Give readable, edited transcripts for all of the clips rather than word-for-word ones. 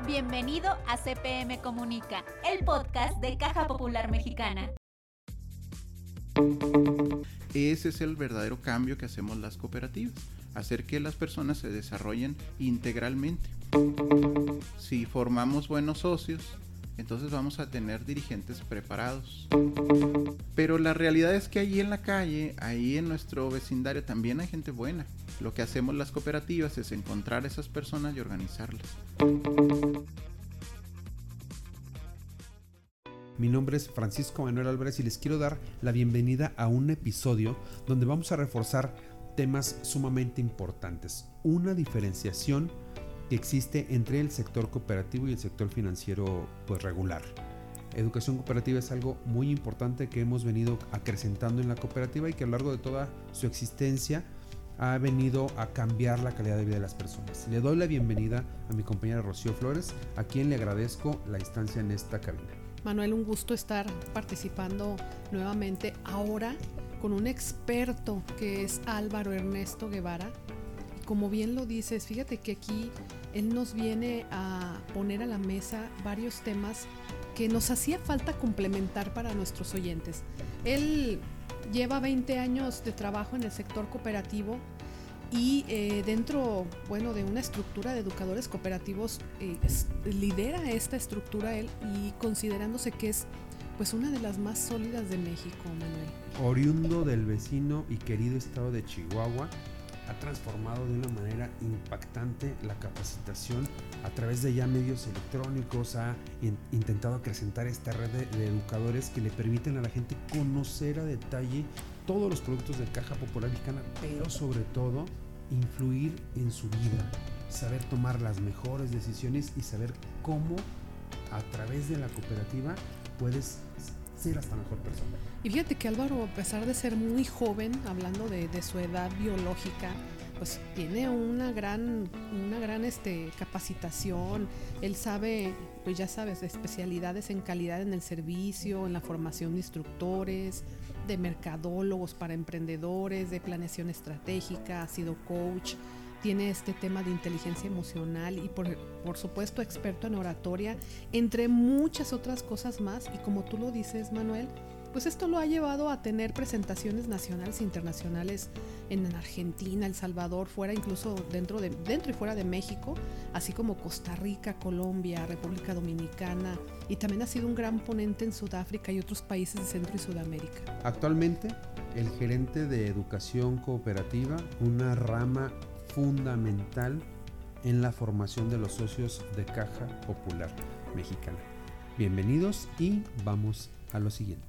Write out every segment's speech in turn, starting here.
Bienvenido a CPM Comunica, el podcast de Caja Popular Mexicana. Ese es el verdadero cambio que hacemos las cooperativas, hacer que las personas se desarrollen integralmente. Si formamos buenos socios, entonces vamos a tener dirigentes preparados. Pero la realidad es que allí en la calle, ahí en nuestro vecindario también hay gente buena. Lo que hacemos las cooperativas es encontrar a esas personas y organizarlas. Mi nombre es Francisco Manuel Álvarez y les quiero dar la bienvenida a un episodio donde vamos a reforzar temas sumamente importantes. Una diferenciación que existe entre el sector cooperativo y el sector financiero regular. Educación cooperativa es algo muy importante que hemos venido acrecentando en la cooperativa y que a lo largo de toda su existencia ha venido a cambiar la calidad de vida de las personas. Le doy la bienvenida a mi compañera Rocío Flores, a quien le agradezco la instancia en esta cabina. Manuel, un gusto estar participando nuevamente ahora con un experto que es Álvaro Ernesto Guevara. Como bien lo dices, fíjate que aquí él nos viene a poner a la mesa varios temas que nos hacía falta complementar para nuestros oyentes. Él lleva 20 años de trabajo en el sector cooperativo y dentro, de una estructura de educadores cooperativos lidera esta estructura él, y considerándose que es una de las más sólidas de México, Manuel. Oriundo del vecino y querido estado de Chihuahua, ha transformado de una manera impactante la capacitación a través de ya medios electrónicos, ha intentado acrecentar esta red de educadores que le permiten a la gente conocer a detalle todos los productos de Caja Popular Mexicana, pero sobre todo influir en su vida, saber tomar las mejores decisiones y saber cómo a través de la cooperativa puedes ser hasta mejor persona. Y fíjate que Álvaro, a pesar de ser muy joven, hablando de su edad biológica, pues tiene una gran capacitación. Él sabe, pues ya sabes, de especialidades en calidad en el servicio, en la formación de instructores, de mercadólogos para emprendedores, de planeación estratégica, ha sido coach, tiene este tema de inteligencia emocional y por supuesto experto en oratoria, entre muchas otras cosas más. Y como tú lo dices, Manuel, pues esto lo ha llevado a tener presentaciones nacionales e internacionales en Argentina, El Salvador, fuera incluso dentro y fuera de México, así como Costa Rica, Colombia, República Dominicana, y también ha sido un gran ponente en Sudáfrica y otros países de Centro y Sudamérica. Actualmente, el gerente de educación cooperativa, una rama fundamental en la formación de los socios de Caja Popular Mexicana. Bienvenidos y vamos a lo siguiente.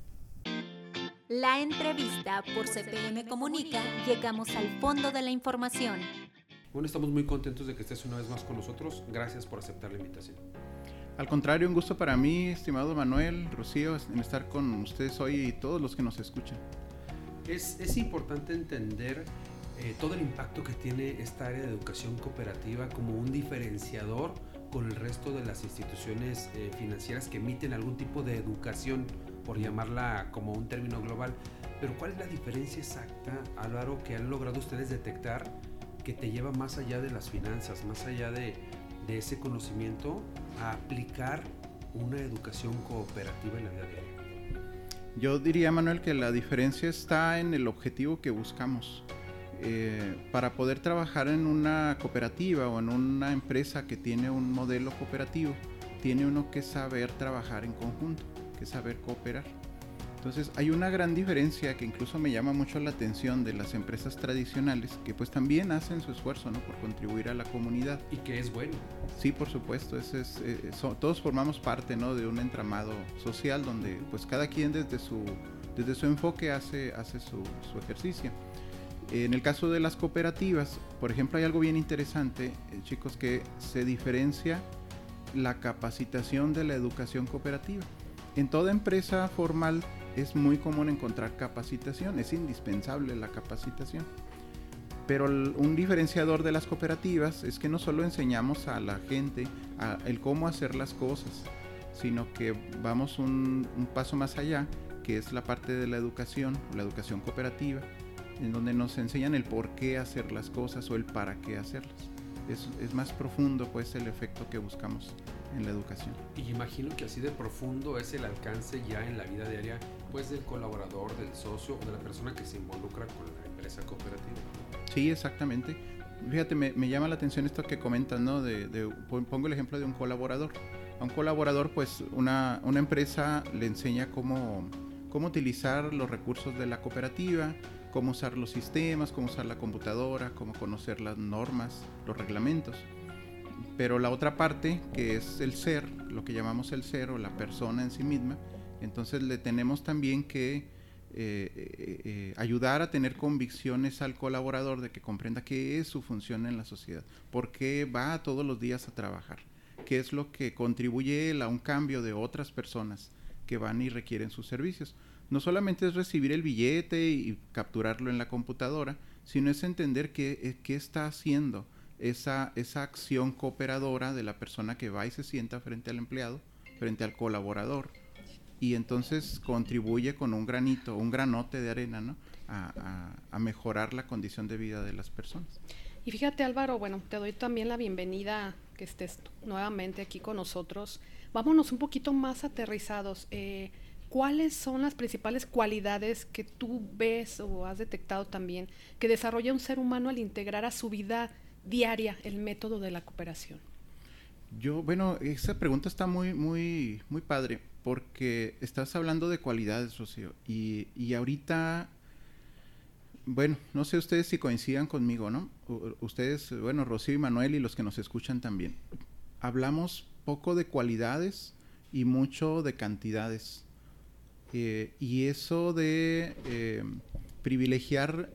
La entrevista por CPM Comunica, llegamos al fondo de la información. Bueno, estamos muy contentos de que estés una vez más con nosotros. Gracias por aceptar la invitación. Al contrario, un gusto para mí, estimado Manuel, Rocío, en estar con ustedes hoy y todos los que nos escuchan. Es importante entender todo el impacto que tiene esta área de educación cooperativa como un diferenciador con el resto de las instituciones financieras que emiten algún tipo de educación, por llamarla como un término global. Pero ¿cuál es la diferencia exacta, Álvaro, que han logrado ustedes detectar que te lleva más allá de las finanzas, más allá de ese conocimiento, a aplicar una educación cooperativa en la vida diaria? Yo diría, Manuel, que la diferencia está en el objetivo que buscamos. Para poder trabajar en una cooperativa o en una empresa que tiene un modelo cooperativo, tiene uno que saber trabajar en conjunto, que saber cooperar. Entonces hay una gran diferencia que incluso me llama mucho la atención de las empresas tradicionales, que pues también hacen su esfuerzo, ¿no?, por contribuir a la comunidad. Y que es bueno. Sí, por supuesto, todos formamos parte, ¿no?, de un entramado social donde pues cada quien desde su enfoque hace su ejercicio. En el caso de las cooperativas, por ejemplo, hay algo bien interesante, chicos, que se diferencia la capacitación de la educación cooperativa. En toda empresa formal es muy común encontrar capacitación, es indispensable la capacitación. Pero un diferenciador de las cooperativas es que no solo enseñamos a la gente el cómo hacer las cosas, sino que vamos un paso más allá, que es la parte de la educación cooperativa, en donde nos enseñan el por qué hacer las cosas o el para qué hacerlas. es más profundo pues el efecto que buscamos en la educación. Y imagino que así de profundo es el alcance ya en la vida diaria pues del colaborador, del socio o de la persona que se involucra con la empresa cooperativa. Sí, exactamente. Fíjate, me llama la atención esto que comentas, ¿no? Pongo el ejemplo de un colaborador. A un colaborador, pues una empresa le enseña cómo utilizar los recursos de la cooperativa, cómo usar los sistemas, cómo usar la computadora, cómo conocer las normas, los reglamentos. Pero la otra parte, que es el ser, lo que llamamos el ser o la persona en sí misma, entonces le tenemos también que ayudar a tener convicciones al colaborador de que comprenda qué es su función en la sociedad, por qué va todos los días a trabajar, qué es lo que contribuye él a un cambio de otras personas que van y requieren sus servicios. No solamente es recibir el billete y capturarlo en la computadora, sino es entender qué está haciendo esa acción cooperadora de la persona que va y se sienta frente al empleado, frente al colaborador, y entonces contribuye con un granito, un granote de arena, ¿no? a mejorar la condición de vida de las personas. Y fíjate, Álvaro, bueno, te doy también la bienvenida que estés nuevamente aquí con nosotros. Vámonos un poquito más aterrizados. ¿Cuáles son las principales cualidades que tú ves o has detectado también que desarrolla un ser humano al integrar a su vida diaria el método de la cooperación? Bueno, esa pregunta está muy, muy, muy padre, porque estás hablando de cualidades, Rocío, y ahorita, bueno, no sé ustedes si coincidan conmigo, ¿no? Ustedes, bueno, Rocío y Manuel y los que nos escuchan también, hablamos poco de cualidades y mucho de cantidades, y eso de privilegiar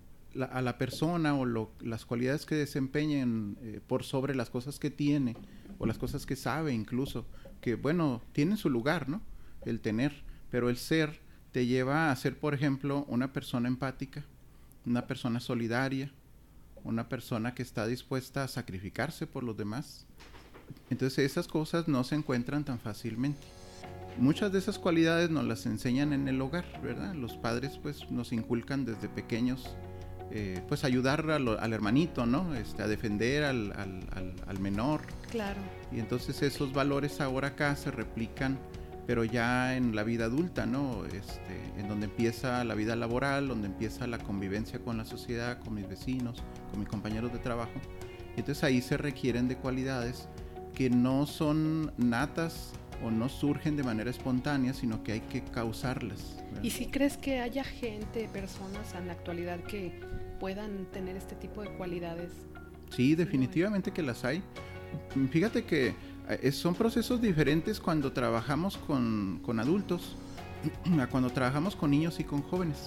a la persona o las cualidades que desempeñen por sobre las cosas que tiene o las cosas que sabe incluso, que bueno, tienen su lugar, ¿no? El tener, pero el ser te lleva a ser, por ejemplo, una persona empática, una persona solidaria, una persona que está dispuesta a sacrificarse por los demás. Entonces esas cosas no se encuentran tan fácilmente. Muchas de esas cualidades nos las enseñan en el hogar, ¿verdad? Los padres pues nos inculcan desde pequeños pues ayudar al hermanito, ¿no? A defender al menor. Claro. Y entonces esos valores ahora acá se replican, pero ya en la vida adulta, ¿no? En donde empieza la vida laboral, donde empieza la convivencia con la sociedad, con mis vecinos, con mis compañeros de trabajo. Y entonces ahí se requieren de cualidades que no son natas o no surgen de manera espontánea, sino que hay que causarlas, ¿verdad? ¿Y si crees que haya gente, personas en la actualidad que puedan tener este tipo de cualidades? Sí, definitivamente que las hay. Fíjate que son procesos diferentes cuando trabajamos con adultos a cuando trabajamos con niños y con jóvenes.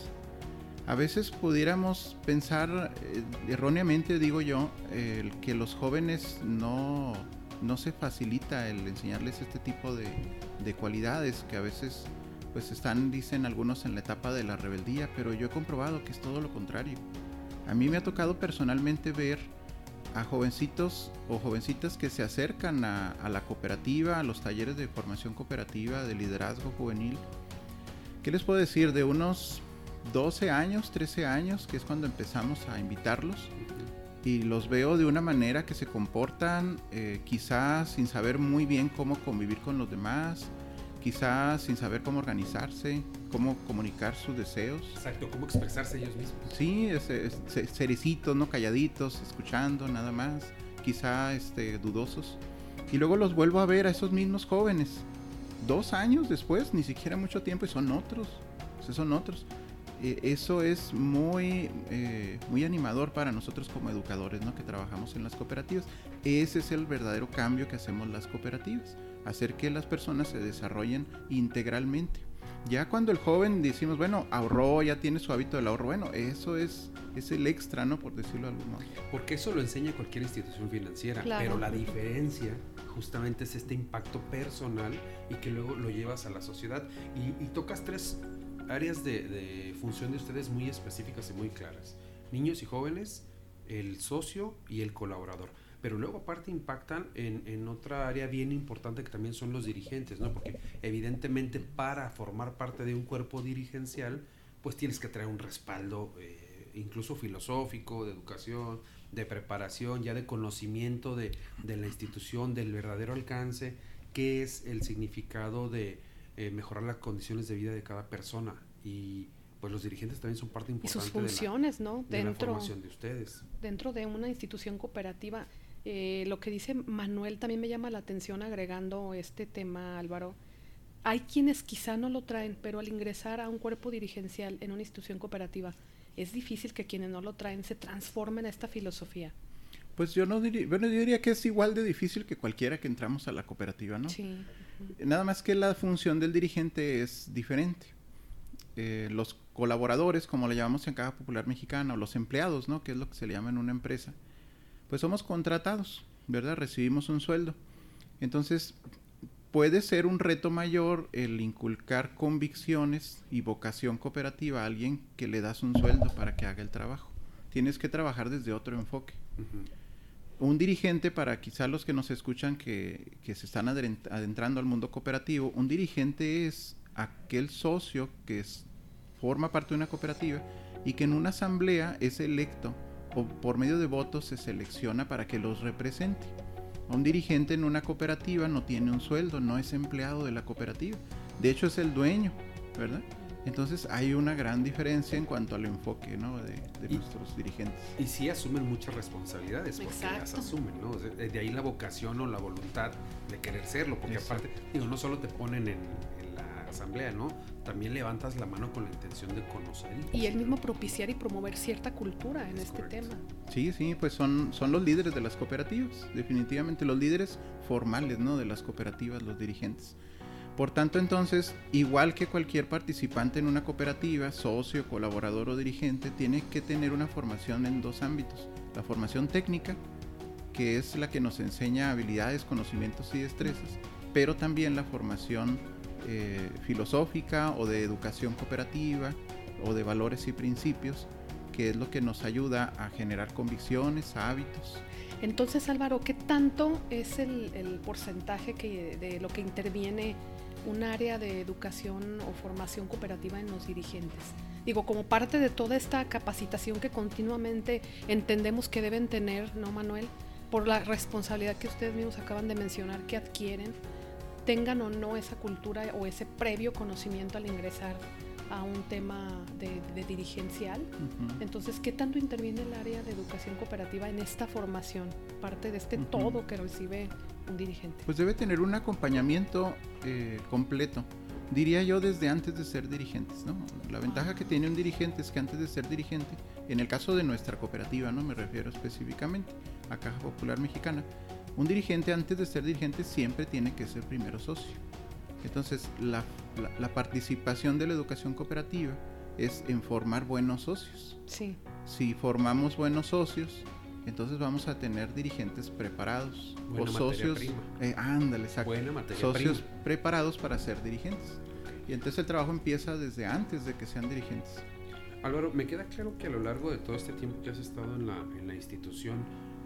A veces pudiéramos pensar erróneamente, digo yo, que los jóvenes no se facilita el enseñarles este tipo de cualidades que a veces pues dicen algunos, en la etapa de la rebeldía, pero yo he comprobado que es todo lo contrario. A mí me ha tocado personalmente ver a jovencitos o jovencitas que se acercan a la cooperativa, a los talleres de formación cooperativa, de liderazgo juvenil. ¿Qué les puedo decir? De unos 12 años, 13 años, que es cuando empezamos a invitarlos, y los veo de una manera que se comportan quizás sin saber muy bien cómo convivir con los demás, quizás sin saber cómo organizarse, cómo comunicar sus deseos. Exacto, cómo expresarse ellos mismos. Sí, cerecitos, ¿no? Calladitos, escuchando nada más, quizá dudosos. Y luego los vuelvo a ver a esos mismos jóvenes, 2 años después, ni siquiera mucho tiempo, y son otros. Eso es muy animador para nosotros como educadores, ¿no? Que trabajamos en las cooperativas. Ese es el verdadero cambio que hacemos las cooperativas, hacer que las personas se desarrollen integralmente. Ya cuando el joven decimos, bueno, ahorró, ya tiene su hábito del ahorro, bueno, eso es el extra, ¿no? Por decirlo de algún modo. Porque eso lo enseña cualquier institución financiera, claro. Pero la diferencia justamente es este impacto personal y que luego lo llevas a la sociedad. Y tocas 3 áreas de función de ustedes muy específicas y muy claras: niños y jóvenes, el socio y el colaborador. Pero luego aparte impactan en otra área bien importante que también son los dirigentes, ¿no? Porque evidentemente para formar parte de un cuerpo dirigencial pues tienes que traer un respaldo incluso filosófico, de educación, de preparación, ya de conocimiento de la institución, del verdadero alcance, qué es el significado de mejorar las condiciones de vida de cada persona. Y pues los dirigentes también son parte importante y sus funciones, ¿no? de la formación de ustedes. Dentro de una institución cooperativa, lo que dice Manuel también me llama la atención, agregando este tema, Álvaro. Hay quienes quizá no lo traen, pero al ingresar a un cuerpo dirigencial en una institución cooperativa, es difícil que quienes no lo traen se transformen a esta filosofía. Pues yo diría que es igual de difícil que cualquiera que entramos a la cooperativa, ¿no? Sí. Nada más que la función del dirigente es diferente. Los colaboradores, como le llamamos en Caja Popular Mexicana, o los empleados, ¿no? Que es lo que se le llama en una empresa, pues somos contratados, ¿verdad? Recibimos un sueldo. Entonces, puede ser un reto mayor el inculcar convicciones y vocación cooperativa a alguien que le das un sueldo para que haga el trabajo. Tienes que trabajar desde otro enfoque. Un dirigente, para quizá los que nos escuchan que se están adentrando al mundo cooperativo, un dirigente es aquel socio que forma parte de una cooperativa y que en una asamblea es electo o por medio de votos se selecciona para que los represente. Un dirigente en una cooperativa no tiene un sueldo, no es empleado de la cooperativa, de hecho es el dueño, ¿verdad? Entonces hay una gran diferencia en cuanto al enfoque, ¿no? de nuestros dirigentes. Y sí asumen muchas responsabilidades, porque Exacto. las asumen, ¿no? De ahí la vocación o la voluntad de querer serlo, porque Exacto. aparte, no solo te ponen en la asamblea, ¿no? También levantas la mano con la intención de conocer. Y él mismo propiciar y promover cierta cultura en este correcto. tema. Sí, pues son los líderes de las cooperativas, definitivamente los líderes formales, ¿no? De las cooperativas, los dirigentes. Por tanto, entonces, igual que cualquier participante en una cooperativa, socio, colaborador o dirigente, tiene que tener una formación en dos ámbitos. La formación técnica, que es la que nos enseña habilidades, conocimientos y destrezas, pero también la formación filosófica o de educación cooperativa o de valores y principios, que es lo que nos ayuda a generar convicciones, hábitos. Entonces, Álvaro, ¿qué tanto es el porcentaje de lo que interviene un área de educación o formación cooperativa en los dirigentes? Digo, como parte de toda esta capacitación que continuamente entendemos que deben tener, ¿no, Manuel? Por la responsabilidad que ustedes mismos acaban de mencionar que adquieren, tengan o no esa cultura o ese previo conocimiento al ingresar a un tema de dirigencial. Uh-huh. Entonces, ¿qué tanto interviene el área de educación cooperativa en esta formación? Parte de este todo que recibe un dirigente. Pues debe tener un acompañamiento completo, diría yo, desde antes de ser dirigentes, ¿no? La ventaja que tiene un dirigente es que antes de ser dirigente, en el caso de nuestra cooperativa, ¿no? Me refiero específicamente a Caja Popular Mexicana, un dirigente antes de ser dirigente siempre tiene que ser primero socio. Entonces, la participación de la educación cooperativa es en formar buenos socios. Sí. Si formamos buenos socios, entonces vamos a tener dirigentes preparados. Buena o socios, exacto. Buena materia socios prima. preparados para ser dirigentes. Y entonces el trabajo empieza desde antes de que sean dirigentes. Álvaro, me queda claro que a lo largo de todo este tiempo que has estado en la institución,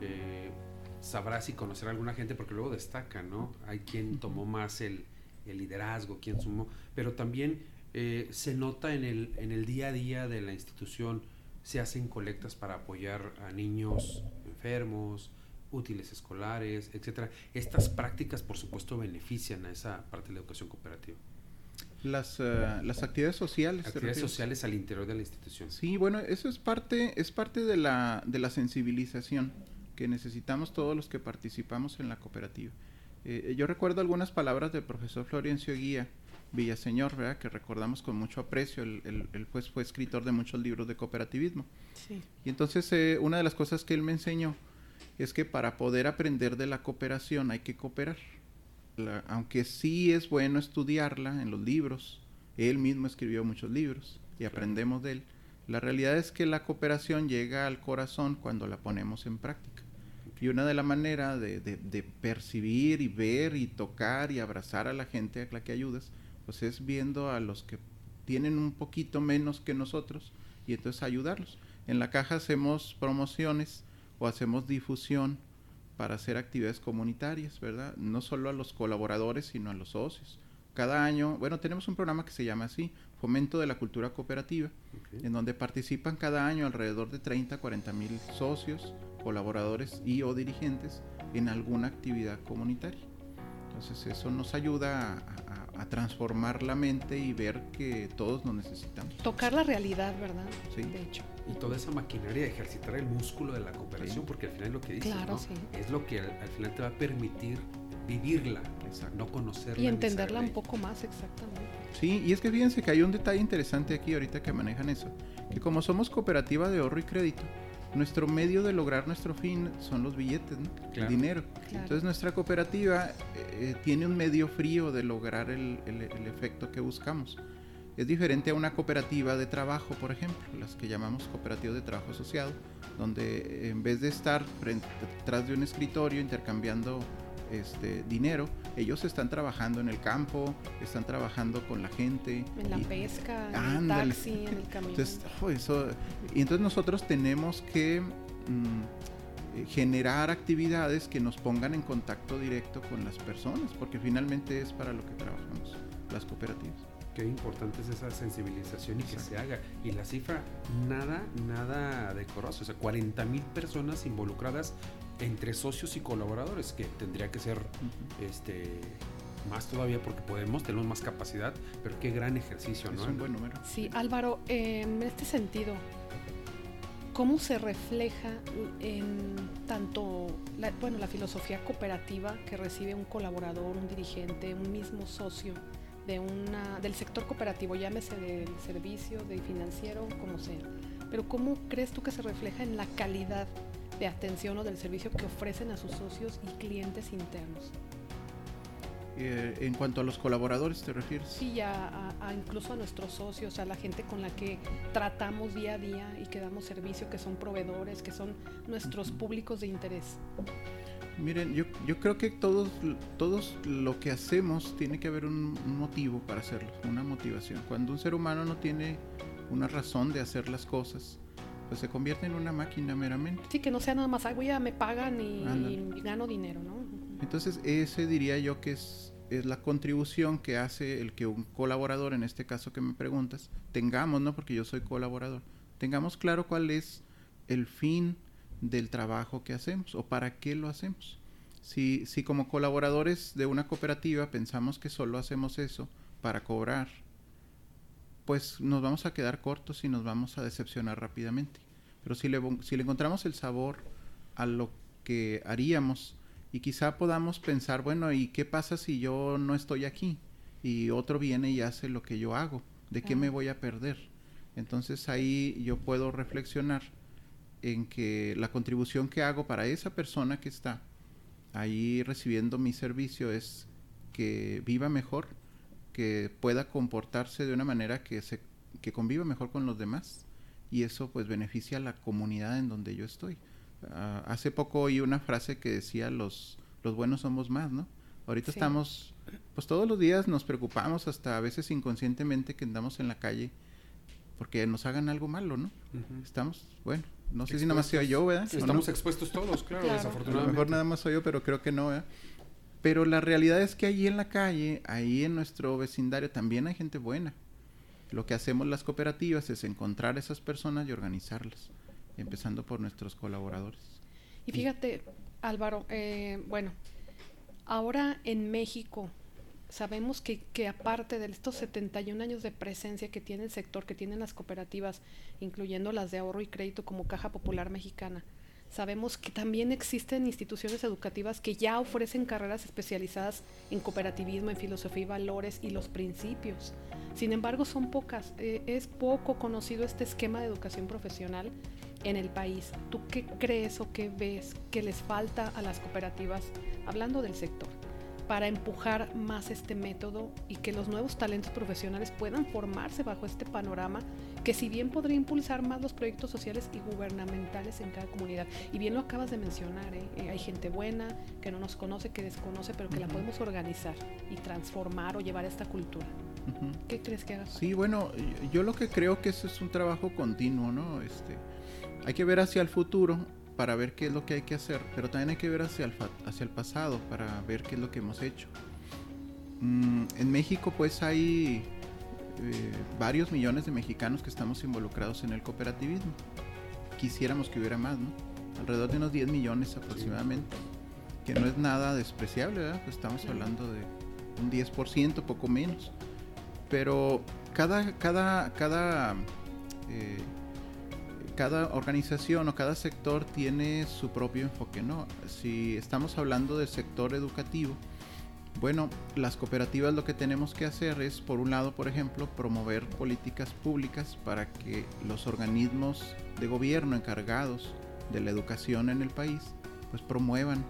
sabrás y conocer a alguna gente, porque luego destaca, ¿no? Hay quien tomó más el liderazgo, quien sumó, pero también se nota en el día a día de la institución, se hacen colectas para apoyar a niños enfermos, útiles escolares, etcétera. Estas prácticas, por supuesto, benefician a esa parte de la educación cooperativa. Las actividades sociales. Actividades sociales al interior de la institución. Sí, bueno, eso es parte de la sensibilización que necesitamos todos los que participamos en la cooperativa. Yo recuerdo algunas palabras del profesor Florencio Eguía Villaseñor, ¿verdad? Que recordamos con mucho aprecio. Él pues fue escritor de muchos libros de cooperativismo. Sí. Y entonces una de las cosas que él me enseñó es que para poder aprender de la cooperación hay que cooperar. Aunque sí es bueno estudiarla en los libros, él mismo escribió muchos libros y aprendemos de él, la realidad es que la cooperación llega al corazón cuando la ponemos en práctica. Y una de las maneras de percibir y ver y tocar y abrazar a la gente a la que ayudas, pues es viendo a los que tienen un poquito menos que nosotros y entonces ayudarlos. En la caja hacemos promociones o hacemos difusión para hacer actividades comunitarias, ¿verdad? No solo a los colaboradores, sino a los socios. cada año, bueno, tenemos un programa que se llama así, Fomento de la Cultura Cooperativa, en donde participan cada año alrededor de 30-40,000 socios, colaboradores y o dirigentes en alguna actividad comunitaria. Entonces eso nos ayuda a transformar la mente y ver que todos nos necesitamos. Tocar la realidad, ¿verdad? Sí. De hecho. Y toda esa maquinaria de ejercitar el músculo de la cooperación, porque al final es lo que dices, claro, ¿no? sí. Es lo que al final te va a permitir vivirla, Exacto. no conocerla. Y entenderla ni un poco más, exactamente. Sí, y es que fíjense que hay un detalle interesante aquí ahorita que manejan eso, que como somos cooperativa de ahorro y crédito, nuestro medio de lograr nuestro fin son los billetes, ¿no? Claro. El dinero. Claro. Entonces nuestra cooperativa tiene un medio frío de lograr el efecto que buscamos. Es diferente a una cooperativa de trabajo, por ejemplo, las que llamamos cooperativas de trabajo asociado, donde en vez de estar detrás de un escritorio intercambiando dinero, ellos están trabajando en el campo, están trabajando con la gente. En la pesca, en ándale. el taxi, en el camión. Y entonces nosotros tenemos que generar actividades que nos pongan en contacto directo con las personas, porque finalmente es para lo que trabajamos las cooperativas. Qué importante es esa sensibilización y que se haga. Y la cifra, nada decorosa. O sea, 40,000 personas involucradas entre socios y colaboradores, que tendría que ser más todavía porque tenemos más capacidad, pero qué gran ejercicio, ¿no? Es un buen número. Sí, Álvaro, en este sentido, ¿cómo se refleja en tanto la filosofía cooperativa que recibe un colaborador, un dirigente, un mismo socio del sector cooperativo, llámese del servicio, del financiero, como sea? Pero ¿cómo crees tú que se refleja en la calidad de atención o del servicio que ofrecen a sus socios y clientes internos? En cuanto a los colaboradores, ¿te refieres? Sí, ya incluso a nuestros socios, a la gente con la que tratamos día a día y que damos servicio, que son proveedores, que son nuestros públicos de interés. Miren, yo creo que todos lo que hacemos tiene que haber un motivo para hacerlo, una motivación. Cuando un ser humano no tiene una razón de hacer las cosas, pues se convierte en una máquina meramente. Sí, que no sea nada más, ya me pagan y gano dinero, ¿no? Entonces ese diría yo que es la contribución que hace el que un colaborador, en este caso que me preguntas, tengamos, ¿no? Porque yo soy colaborador, tengamos claro cuál es el fin del trabajo que hacemos o para qué lo hacemos. Si como colaboradores de una cooperativa pensamos que solo hacemos eso para cobrar, pues nos vamos a quedar cortos y nos vamos a decepcionar rápidamente. Pero si le encontramos el sabor a lo que haríamos y quizá podamos pensar, bueno, ¿y qué pasa si yo no estoy aquí y otro viene y hace lo que yo hago? ¿De qué me voy a perder? Entonces ahí yo puedo reflexionar en que la contribución que hago para esa persona que está ahí recibiendo mi servicio es que viva mejor, que pueda comportarse de una manera que conviva mejor con los demás, y eso pues beneficia a la comunidad en donde yo estoy. Hace poco oí una frase que decía los buenos somos más, ¿no? Ahorita estamos, pues todos los días nos preocupamos, hasta a veces inconscientemente, que andamos en la calle porque nos hagan algo malo, ¿no? Estamos, bueno, no sé si nada más soy yo, ¿verdad? Estamos expuestos todos, claro, desafortunadamente. A lo mejor nada más soy yo, pero creo que no, ¿verdad? Pero la realidad es que allí en la calle, ahí en nuestro vecindario, también hay gente buena. Lo que hacemos las cooperativas es encontrar a esas personas y organizarlas, empezando por nuestros colaboradores. Y fíjate, Álvaro, ahora en México sabemos que aparte de estos 71 años de presencia que tiene el sector, que tienen las cooperativas, incluyendo las de ahorro y crédito como Caja Popular Mexicana, sabemos que también existen instituciones educativas que ya ofrecen carreras especializadas en cooperativismo, en filosofía y valores y los principios. Sin embargo, son pocas. Es poco conocido este esquema de educación profesional en el país. ¿Tú qué crees o qué ves que les falta a las cooperativas, hablando del sector, para empujar más este método y que los nuevos talentos profesionales puedan formarse bajo este panorama que, si bien podría impulsar más los proyectos sociales y gubernamentales en cada comunidad? Y bien lo acabas de mencionar, hay gente buena que no nos conoce, que desconoce, pero que la podemos organizar y transformar o llevar a esta cultura. ¿Qué crees que hagas? Sí, bueno, yo lo que creo que eso es un trabajo continuo, ¿no? Hay que ver hacia el futuro para ver qué es lo que hay que hacer, pero también hay que ver hacia el pasado para ver qué es lo que hemos hecho. En México pues hay varios millones de mexicanos que estamos involucrados en el cooperativismo. Quisiéramos que hubiera más, ¿no? Alrededor de unos 10 millones aproximadamente, que no es nada despreciable, ¿verdad? Pues estamos hablando de un 10%, poco menos. Pero cada organización o cada sector tiene su propio enfoque, ¿no? Si estamos hablando del sector educativo, bueno, las cooperativas lo que tenemos que hacer es, por un lado, por ejemplo, promover políticas públicas para que los organismos de gobierno encargados de la educación en el país, pues promuevan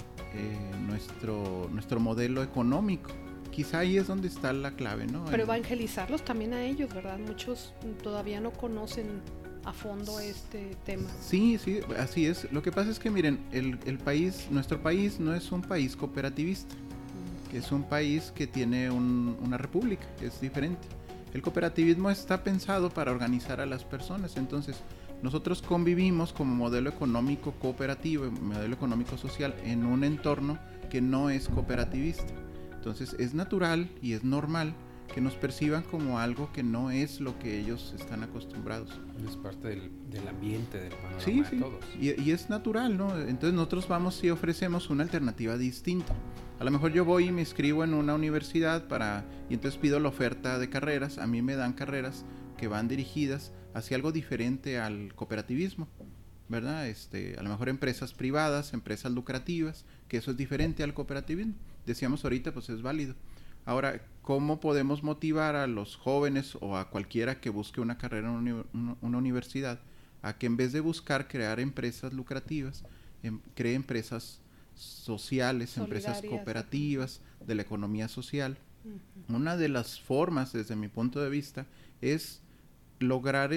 nuestro modelo económico. Quizá ahí es donde está la clave, ¿no? Pero evangelizarlos también a ellos, ¿verdad? Muchos todavía no conocen a fondo este tema. Sí, así es. Lo que pasa es que, miren, nuestro país no es un país cooperativista. Es un país que tiene una república, es diferente. El cooperativismo está pensado para organizar a las personas, entonces nosotros convivimos como modelo económico cooperativo, modelo económico social en un entorno que no es cooperativista. Entonces es natural y es normal que nos perciban como algo que no es lo que ellos están acostumbrados. Es parte del ambiente, del panorama sí, de todos. Y es natural, ¿no? Entonces nosotros vamos y ofrecemos una alternativa distinta. A lo mejor yo voy y me inscribo en una universidad y entonces pido la oferta de carreras. A mí me dan carreras que van dirigidas hacia algo diferente al cooperativismo, ¿verdad? A lo mejor empresas privadas, empresas lucrativas, que eso es diferente al cooperativismo. Decíamos ahorita, pues es válido. Ahora, ¿cómo podemos motivar a los jóvenes o a cualquiera que busque una carrera en una universidad a que en vez de buscar crear empresas lucrativas, cree empresas sociales, empresas cooperativas de la economía social? Uh-huh. Una de las formas, desde mi punto de vista, es lograr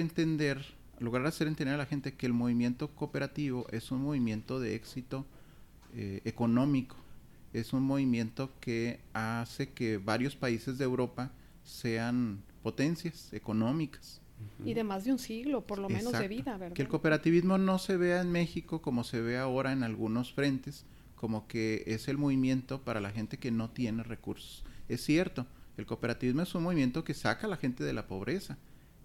hacer entender a la gente que el movimiento cooperativo es un movimiento de éxito económico. Es un movimiento que hace que varios países de Europa sean potencias económicas. Y de más de un siglo, por lo menos, de vida, ¿verdad? Que el cooperativismo no se vea en México como se ve ahora en algunos frentes, como que es el movimiento para la gente que no tiene recursos. Es cierto, el cooperativismo es un movimiento que saca a la gente de la pobreza.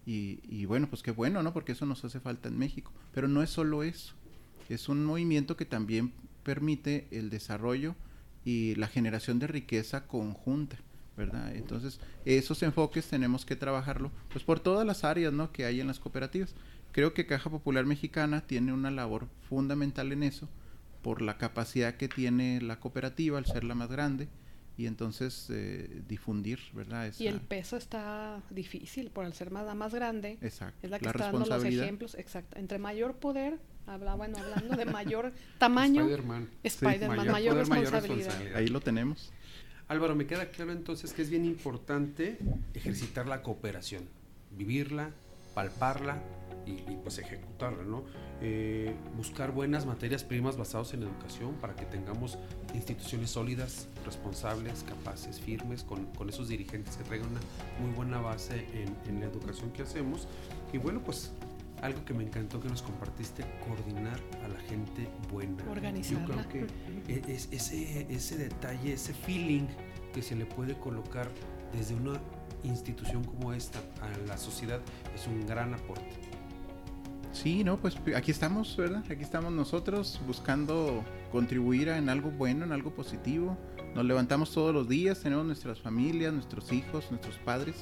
Y bueno, pues qué bueno, ¿no? Porque eso nos hace falta en México. Pero no es solo eso. Es un movimiento que también permite el desarrollo y la generación de riqueza conjunta, ¿verdad? Entonces, esos enfoques tenemos que trabajarlo pues por todas las áreas, ¿no?, que hay en las cooperativas. Creo que Caja Popular Mexicana tiene una labor fundamental en eso, por la capacidad que tiene la cooperativa al ser la más grande, y entonces difundir, ¿verdad? Y el peso está difícil por el ser la más grande. Exacto. Es la que está dando los ejemplos. Exacto. Entre mayor poder, hablando de mayor tamaño, Spider-Man, sí. mayor responsabilidad. Ahí lo tenemos. Álvaro, me queda claro entonces que es bien importante ejercitar la cooperación, vivirla, palparla y pues ejecutarla, ¿no? Buscar buenas materias primas basadas en educación para que tengamos instituciones sólidas, responsables, capaces, firmes, con esos dirigentes que traigan una muy buena base en la educación que hacemos. Y bueno, pues algo que me encantó que nos compartiste, coordinar a la gente buena. Organizarla. Yo creo que es ese detalle, ese feeling que se le puede colocar desde una institución como esta a la sociedad es un gran aporte. Sí, no, pues aquí estamos, ¿verdad? Aquí estamos nosotros buscando contribuir en algo bueno, en algo positivo. Nos levantamos todos los días, tenemos nuestras familias, nuestros hijos, nuestros padres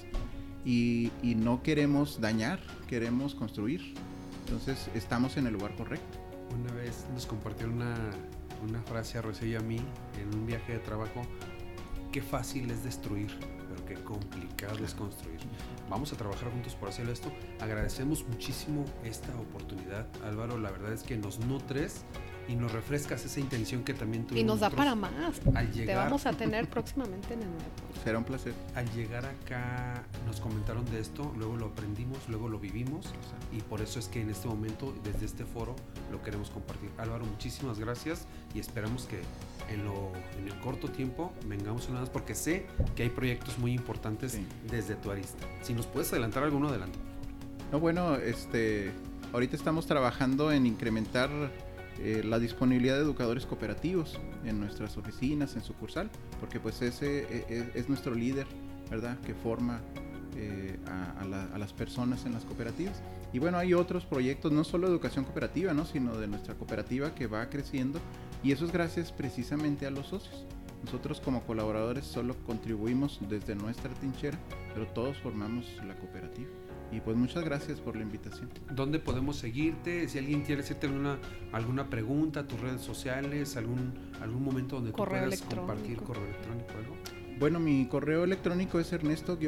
y no queremos dañar, queremos construir. Entonces estamos en el lugar correcto. Una vez nos compartió una frase a Rocío y a mí en un viaje de trabajo: qué fácil es destruir, pero qué complicado es construir. Vamos a trabajar juntos por hacer esto. Agradecemos muchísimo esta oportunidad, Álvaro. La verdad es que nos nutres y nos refrescas esa intención que también tuvimos. Y nos da para más. Te vamos a tener próximamente en el nuevo. Será un placer. Al llegar acá nos comentaron de esto, luego lo aprendimos, luego lo vivimos, y por eso es que en este momento, desde este foro, lo queremos compartir. Álvaro, muchísimas gracias y esperamos que en el corto tiempo vengamos una vez, porque sé que hay proyectos muy importantes desde tu arista. Si nos puedes adelantar alguno, adelante. No, bueno, ahorita estamos trabajando en incrementar la disponibilidad de educadores cooperativos en nuestras oficinas, en sucursal, porque pues ese es nuestro líder, ¿verdad?, que forma a las personas en las cooperativas. Y bueno, hay otros proyectos, no solo de educación cooperativa, ¿no?, sino de nuestra cooperativa que va creciendo, y eso es gracias precisamente a los socios. Nosotros como colaboradores solo contribuimos desde nuestra trinchera, pero todos formamos la cooperativa. Y pues muchas gracias por la invitación. ¿Dónde podemos seguirte? Si alguien quiere hacerte alguna pregunta, tus redes sociales, algún momento donde tú puedas compartir correo electrónico, ¿algo? Bueno, mi correo electrónico es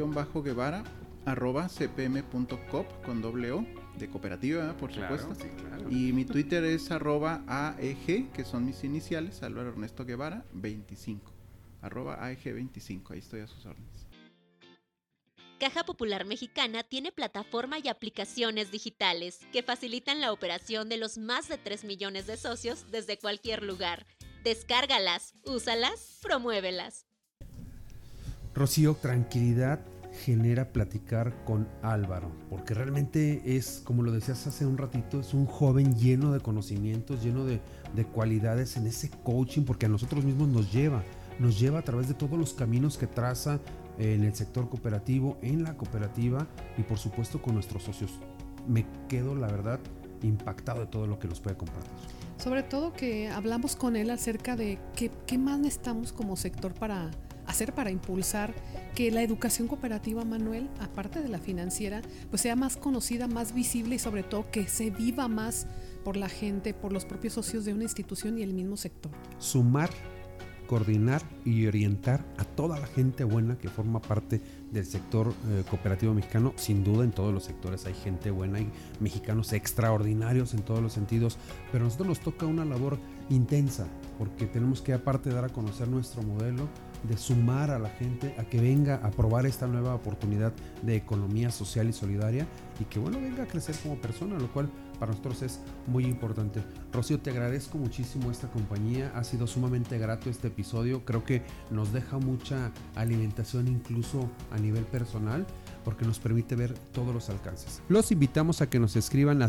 ernesto-guevara@cpm.coop con doble O, de cooperativa, por supuesto. Sí, claro. Y mi Twitter es @AEG, que son mis iniciales, Álvaro Ernesto Guevara 25, @AEG25, ahí estoy a sus órdenes. Caja Popular Mexicana tiene plataforma y aplicaciones digitales que facilitan la operación de los más de 3 millones de socios desde cualquier lugar. Descárgalas, úsalas, promuévelas. Rocío, tranquilidad genera platicar con Álvaro, porque realmente es, como lo decías hace un ratito, es un joven lleno de conocimientos, lleno de cualidades en ese coaching, porque a nosotros mismos nos lleva a través de todos los caminos que traza en el sector cooperativo, en la cooperativa y por supuesto con nuestros socios. Me quedo, la verdad, impactado de todo lo que nos puede compartir. Sobre todo que hablamos con él acerca de qué más necesitamos como sector para hacer, para impulsar que la educación cooperativa, Manuel, aparte de la financiera, pues sea más conocida, más visible y sobre todo que se viva más por la gente, por los propios socios de una institución y el mismo sector. Sumar, coordinar y orientar a toda la gente buena que forma parte del sector cooperativo mexicano. Sin duda en todos los sectores hay gente buena, hay mexicanos extraordinarios en todos los sentidos, pero a nosotros nos toca una labor intensa porque tenemos que, aparte de dar a conocer nuestro modelo, de sumar a la gente a que venga a probar esta nueva oportunidad de economía social y solidaria y que venga a crecer como persona, lo cual para nosotros es muy importante. Rocío, te agradezco muchísimo esta compañía, ha sido sumamente grato este episodio, creo que nos deja mucha alimentación incluso a nivel personal, porque nos permite ver todos los alcances. Los invitamos a que nos escriban a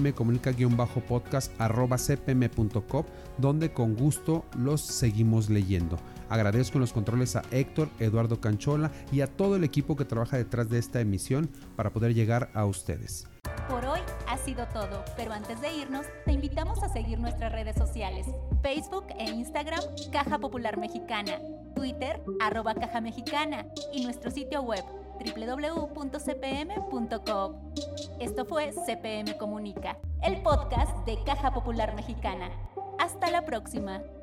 cpmcomunica_podcast@cpm.coop, donde con gusto los seguimos leyendo. Agradezco en los controles a Héctor, Eduardo Canchola y a todo el equipo que trabaja detrás de esta emisión para poder llegar a ustedes. Por hoy ha sido todo, pero antes de irnos, te invitamos a seguir nuestras redes sociales: Facebook e Instagram, Caja Popular Mexicana, Twitter, @Caja Mexicana y nuestro sitio web www.cpm.coop. Esto fue CPM Comunica, el podcast de Caja Popular Mexicana. Hasta la próxima.